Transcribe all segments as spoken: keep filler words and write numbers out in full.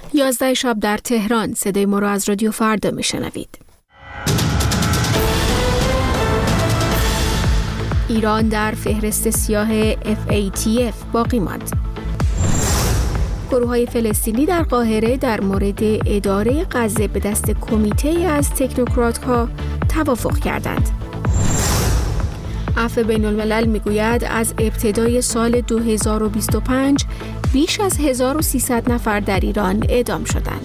یازده شب در تهران. صدای ما را از رادیو فردا میشنوید. ایران در فهرست سیاه اف ای تی اف باقی ماند. گروه‌های فلسطینی در قاهره در مورد اداره غزه به دست کمیته از تکنوکرات‌ها توافق کردند. عفو بین الملل میگوید از ابتدای سال دو هزار و بیست و پنج بیش از هزار و سیصد نفر در ایران اعدام شدند.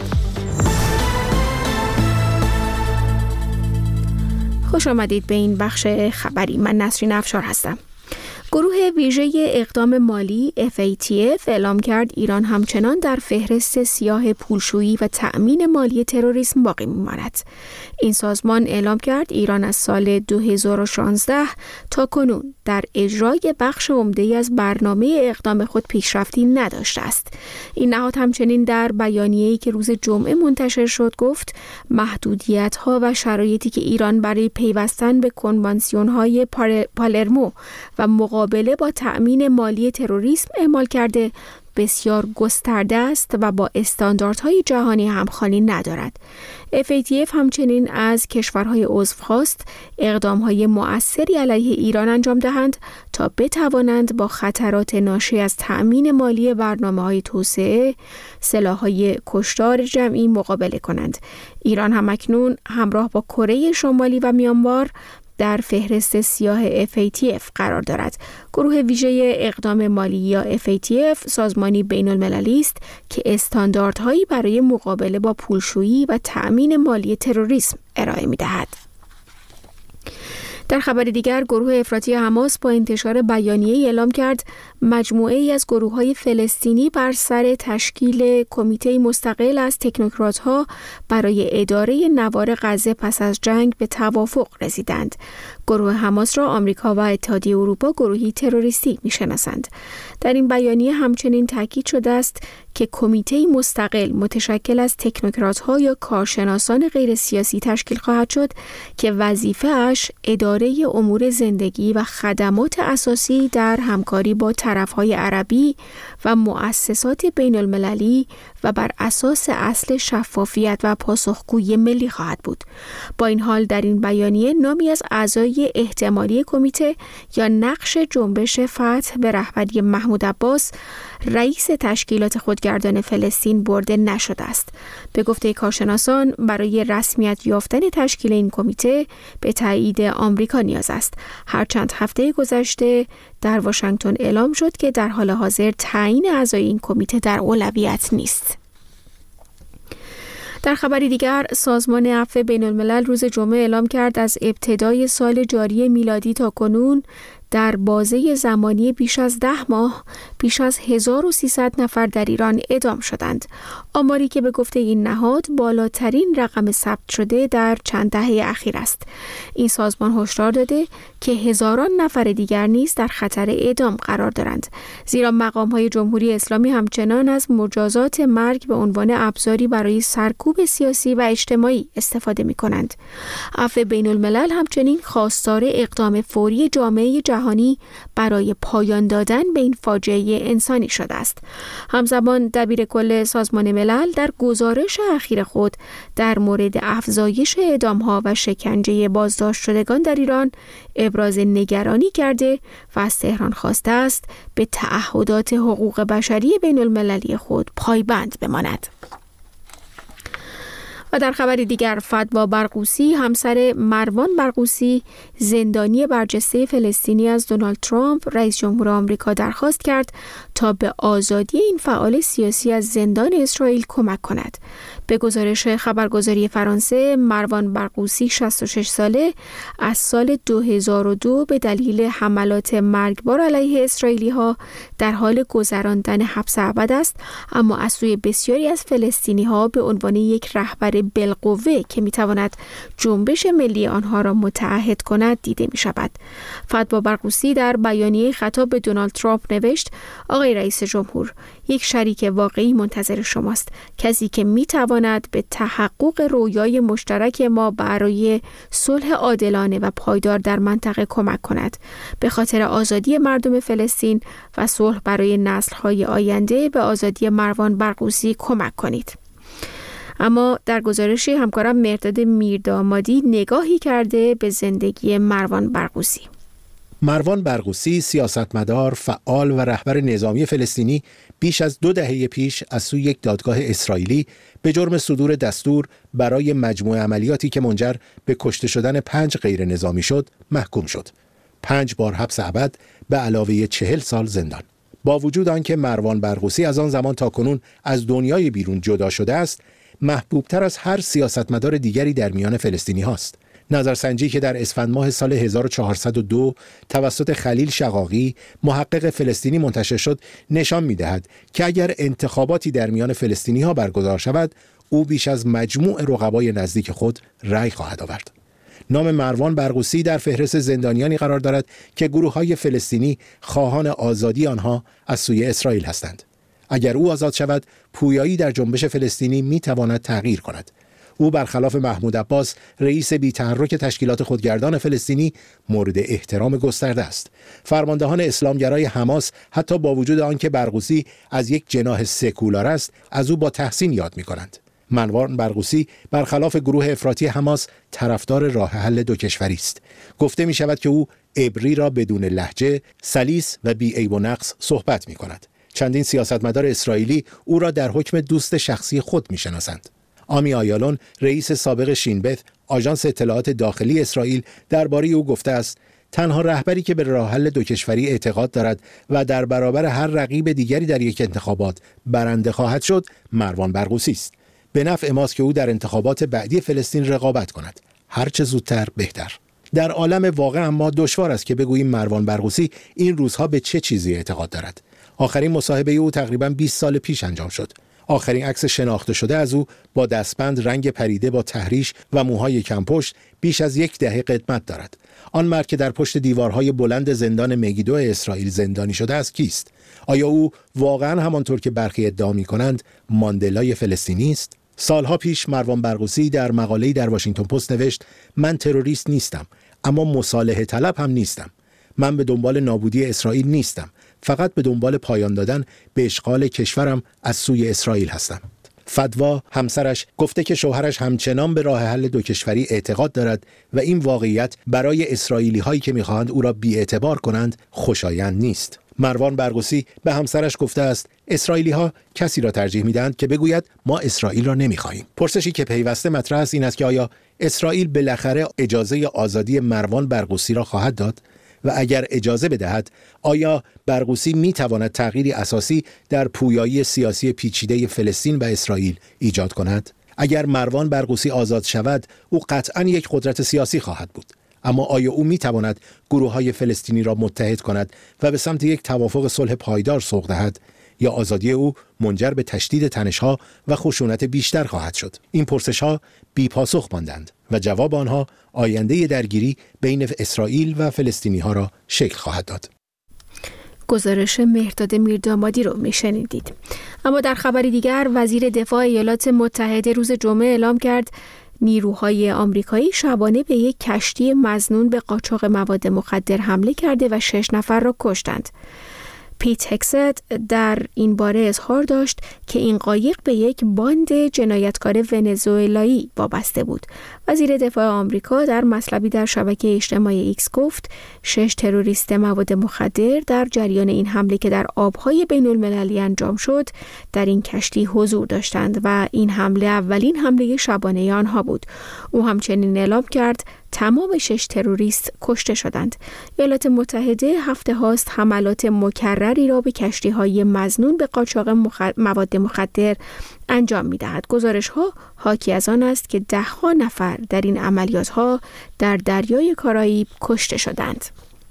خوش آمدید به این بخش خبری. من نسرین افشار هستم. گروه ویژه اقدام مالی اف ای تی اف اعلام کرد ایران همچنان در فهرست سیاه پولشویی و تأمین مالی تروریسم باقی می‌ماند. این سازمان اعلام کرد ایران از سال دو هزار و شانزده تا کنون در اجرای بخش عمده‌ای از برنامه اقدام خود پیشرفتی نداشته است. این نهاد همچنین در بیانیه‌ای که روز جمعه منتشر شد گفت محدودیت‌ها و شرایطی که ایران برای پیوستن به کنوانسیون‌های پالرمو و مقابله با تأمین مالی تروریسم اعمال کرده بسیار گسترده است و با استانداردهای جهانی همخوانی ندارد. اف ای تی اف همچنین از کشورهای عضو خواست اقدامهای مؤثری علیه ایران انجام دهند تا بتوانند با خطرات ناشی از تأمین مالی برنامه‌های توسعه، سلاح‌های کشتار جمعی مقابله کنند. ایران همکنون همراه با کره شمالی و میانمار در فهرست سیاه اف ای تی اف قرار دارد. گروه ویژه اقدام مالی یا اف ای تی اف سازمانی بین المللی است که استانداردهایی برای مقابله با پولشویی و تأمین مالی تروریسم ارائه می‌دهد. در خبر دیگر گروه افراطی حماس با انتشار بیانیه‌ای اعلام کرد مجموعه‌ای از گروه‌های فلسطینی بر سر تشکیل کمیته مستقل از تکنوکرات‌ها برای اداره نوار غزه پس از جنگ به توافق رسیدند. گروه حماس را آمریکا و اتحادیه اروپا گروهی تروریستی می‌شناسند. در این بیانیه همچنین تاکید شده است که کمیته مستقل متشکل از تکنوکرات‌ها یا کارشناسان غیر سیاسی تشکیل خواهد شد که وظیفه‌اش اداره امور زندگی و خدمات اساسی در همکاری با طرف‌های عربی و مؤسسات بین المللی و بر اساس اصل شفافیت و پاسخگویی ملی خواهد بود. با این حال در این بیانیه نامی از اعضای احتمالی کمیته یا نقش جنبش فتح به رهبری محمود عباس رئیس تشکیلات خودگردان فلسطین برده نشده است. به گفته کارشناسان برای رسمیت یافتن تشکیل این کمیته به تایید آمریکا نیاز است. هر چند هفته گذشته در واشنگتن اعلام شد که در حال حاضر تعیین اعضای این کمیته در اولویت نیست. در خبری دیگر سازمان عفو بین الملل روز جمعه اعلام کرد از ابتدای سال جاری میلادی تا کنون در بازه زمانی بیش از ده ماه بیش از هزار و سیصد نفر در ایران اعدام شدند. آماری که به گفته این نهاد بالاترین رقم ثبت شده در چند دهه اخیر است. این سازمان هشدار داده که هزاران نفر دیگر نیز در خطر اعدام قرار دارند، زیرا مقام‌های جمهوری اسلامی همچنان از مجازات مرگ به عنوان ابزاری برای سرکوب سیاسی و اجتماعی استفاده می‌کنند. عفو بین الملل همچنین خواستار اقدام فوری جامعه جهانی برای پایان دادن به این فاجعه انسانی شده است. همزمان دبیر کل سازمان ملل در گزارش اخیر خود در مورد افزایش اعدام‌ها و شکنجه بازداشت شدگان در ایران ابراز نگرانی کرده و از تهران خواسته است به تعهدات حقوق بشری بین المللی خود پایبند بماند. و در خبر دیگر فتوا برغوثی همسر مروان برغوثی زندانی برجسته فلسطینی از دونالد ترامپ رئیس جمهور آمریکا درخواست کرد تا به آزادی این فعال سیاسی از زندان اسرائیل کمک کند. به گزارش خبرگزاری فرانسه مروان برغوثی شصت و شش ساله از سال دو هزار و دو به دلیل حملات مرگبار علیه اسرائیلی ها در حال گذراندن حبس ابد است، اما از سوی بسیاری از فلسطینی ها به عنوان یک رهبر بالقوه که میتواند جنبش ملی آنها را متعهد کند دیده می شود. فتوا برغوثی در بیانیه خطاب به دونالد ترامپ نوشت: آقای رئیس جمهور، یک شریک واقعی منتظر شماست، کسی که میتواند به تحقق رویای مشترک ما برای صلح عادلانه و پایدار در منطقه کمک کند. به خاطر آزادی مردم فلسطین و صلح برای نسل‌های آینده به آزادی مروان برغوثی کمک کنید. اما در گزارشی همکارم مرداد میردامادی نگاهی کرده به زندگی مروان برغوثی. مروان برغوثی سیاستمدار، فعال و رهبر نظامی فلسطینی بیش از دو دهه پیش از سوی یک دادگاه اسرائیلی به جرم صدور دستور برای مجموعه عملیاتی که منجر به کشته شدن پنج غیر نظامی شد محکوم شد. پنج بار حبس ابد به علاوه چهل سال زندان. با وجود آنکه مروان برغوثی از آن زمان تا کنون از دنیای بیرون جدا شده است، محبوبتر از هر سیاستمدار دیگری در میان فلسطینی هاست. نظرسنجی که در اسفند ماه سال هزار و چهارصد و دو توسط خلیل شقاقی محقق فلسطینی منتشر شد نشان می‌دهد که اگر انتخاباتی در میان فلسطینی‌ها برگزار شود، او بیش از مجموع رقبای نزدیک خود رأی خواهد آورد. نام مروان برغوثی در فهرست زندانیانی قرار دارد که گروه‌های فلسطینی خواهان آزادی آنها از سوی اسرائیل هستند. اگر او آزاد شود، پویایی در جنبش فلسطینی می‌تواند تغییر کند. او برخلاف محمود عباس رئیس بی‌تحرک تشکیلات خودگردان فلسطینی مورد احترام گسترده است. فرماندهان اسلامگرای حماس حتی با وجود آنکه برغوثی از یک جناح سکولار است، از او با تحسین یاد می‌کنند. مروان برغوثی برخلاف گروه افراطی حماس طرفدار راه حل دو کشوری است. گفته می شود که او عبری را بدون لهجه، سلیس و بی عیب و نقص صحبت می کند. چندین سیاستمدار اسرائیلی او را در حکم دوست شخصی خود می شناسند. آمی آیالون، رئیس سابق شینبت، آژانس اطلاعات داخلی اسرائیل، درباره او گفته است: تنها رهبری که به راه حل دو کشوری اعتقاد دارد و در برابر هر رقیب دیگری در یک انتخابات برنده خواهد شد، مروان برغوثی است. به نفع ماست که او در انتخابات بعدی فلسطین رقابت کند. هر چه زودتر بهتر. در عالم واقع اما دشوار است که بگوییم مروان برغوثی این روزها به چه چیزی اعتقاد دارد. آخرین مصاحبه او تقریباً بیست سال پیش انجام شد. آخرین عکس شناخته شده از او با دستبند رنگ پریده با تحریش و موهای کمپشت بیش از یک دهه قدمت دارد. آن مرد که در پشت دیوارهای بلند زندان مگیدو اسرائیل زندانی شده است کیست؟ آیا او واقعاً همانطور که برخی ادعا می‌کنند ماندلای فلسطینی است؟ سالها پیش مروان برغوثی در مقاله‌ای در واشنگتن پست نوشت: من تروریست نیستم، اما مصالحه طلب هم نیستم. من به دنبال نابودی اسرائیل نیستم، فقط به دنبال پایان دادن به اشغال کشورم از سوی اسرائیل هستم. فدوا، همسرش، گفته که شوهرش همچنان به راه حل دو کشوری اعتقاد دارد و این واقعیت برای اسرائیلی هایی که می‌خواهند او را بی‌اعتبار کنند خوشایند نیست. مروان برغوثی به همسرش گفته است: اسرائیلی ها کسی را ترجیح میدهند که بگوید ما اسرائیل را نمیخواهیم. پرسشی که پیوسته مطرح است این است که آیا اسرائیل بالاخره اجازه آزادی مروان برغوثی را خواهد داد؟ و اگر اجازه بدهد، آیا برغوثی میتواند تغییری اساسی در پویایی سیاسی پیچیده فلسطین و اسرائیل ایجاد کند؟ اگر مروان برغوثی آزاد شود، او قطعاً یک قدرت سیاسی خواهد بود. اما آیا او میتواند گروه‌های فلسطینی را متحد کند و به سمت یک توافق صلح پایدار سوق دهد، یا آزادی او منجر به تشدید تنش‌ها و خشونت بیشتر خواهد شد؟ این پرسش‌ها بی‌پاسخ ماندند و جواب آنها آینده درگیری بین اسرائیل و فلسطینی‌ها را شکل خواهد داد. گزارش مهرداد میردامادی رو میشنیدید. اما در خبری دیگر، وزیر دفاع ایالات متحده روز جمعه اعلام کرد نیروهای آمریکایی شبانه به یک کشتی مظنون به قاچاق مواد مخدر حمله کرده و شش نفر را کشتند. پیت هکست در این باره اظهار داشت که این قایق به یک باند جنایتکار ونزوئلایی وابسته بود. وزیر دفاع آمریکا در مطلبی در شبکه اجتماعی ایکس گفت شش تروریست مواد مخدر در جریان این حمله که در آبهای بین المللی انجام شد در این کشتی حضور داشتند و این حمله اولین حمله شبانه آنها بود. او همچنین اعلام کرد تمام شش تروریست کشته شدند. ایالات متحده هفته هاست حملات مکرری را به کشتی‌های مظنون به قاچاق مخ... مواد مخدر انجام می‌دهد. گزارش‌ها حاکی از آن است که ده‌ها نفر در این عملیات‌ها در دریای کارائیب کشته شدند.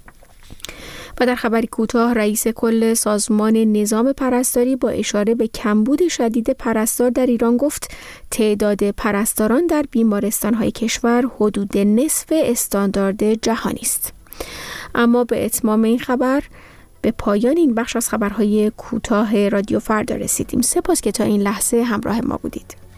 و در خبری کوتاه، رئیس کل سازمان نظام پرستاری با اشاره به کمبود شدید پرستار در ایران گفت تعداد پرستاران در بیمارستان‌های کشور حدود نصف استاندارد جهانی است. اما به اتمام این خبر به پایان این بخش از خبرهای کوتاه رادیو فردا رسیدیم. سپاس که تا این لحظه همراه ما بودید.